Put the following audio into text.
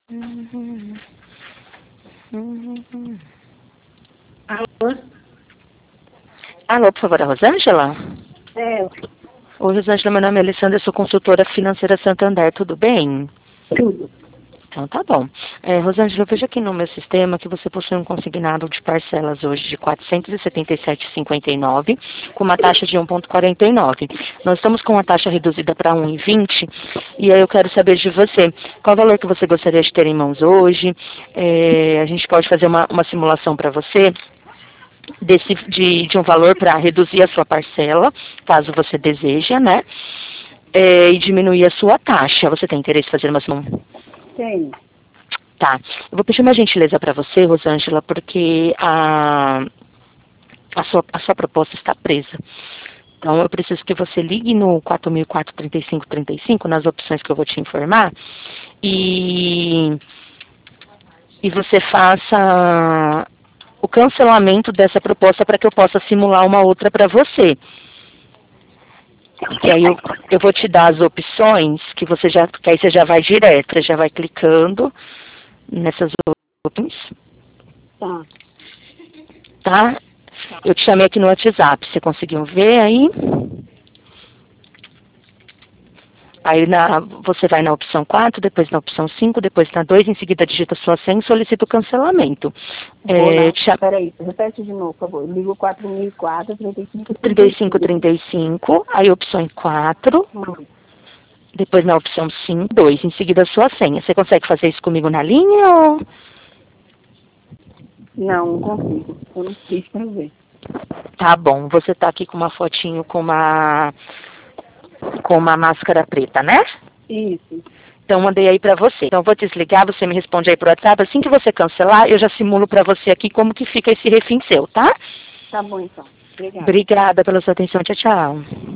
Alô? Alô, por favor, a Rosângela? É, Oi, Rosângela, meu nome é Alessandra, eu sou consultora financeira Santander, tudo bem? tudo. Então tá bom. Rosângela, eu vejo aqui no meu sistema que você possui um consignado de parcelas hoje de R$ 477,59, com uma taxa de 1,49. Nós estamos com uma taxa reduzida para 1,20, e aí eu quero saber de você, qual o valor que você gostaria de ter em mãos hoje? A gente pode fazer uma simulação para você de um valor para reduzir a sua parcela, caso você deseja, né? E diminuir a sua taxa. Você tem interesse em fazer uma simulação? Tem. Tá. Eu vou pedir uma gentileza para você, Rosângela, porque a sua proposta está presa. Então, eu preciso que você ligue no 4004-3535, nas opções que eu vou te informar, e você faça o cancelamento dessa proposta para que eu possa simular uma outra para você. E aí eu vou te dar as opções que aí você já vai direto, você já vai clicando nessas opções, Tá. tá? Eu te chamei aqui no WhatsApp, você conseguiu ver aí? Aí você vai na opção 4, depois na opção 5, depois na 2, em seguida digita sua senha e solicita o cancelamento. Vou lá. Peraí, repete de novo, por favor. Ligo 4004, 3535, aí opção 4, depois na opção 5, 2, em seguida a sua senha. Você consegue fazer isso comigo na linha ou... Não, não consigo. Eu não sei escrever. Tá bom, você tá aqui com uma fotinho com uma máscara preta, né? Isso. Então, mandei aí pra você. Então, eu vou desligar, você me responde aí pro WhatsApp. Assim que você cancelar, eu já simulo pra você aqui como que fica esse refém seu, tá? Tá bom, então. Obrigada. Obrigada pela sua atenção. Tchau, tchau.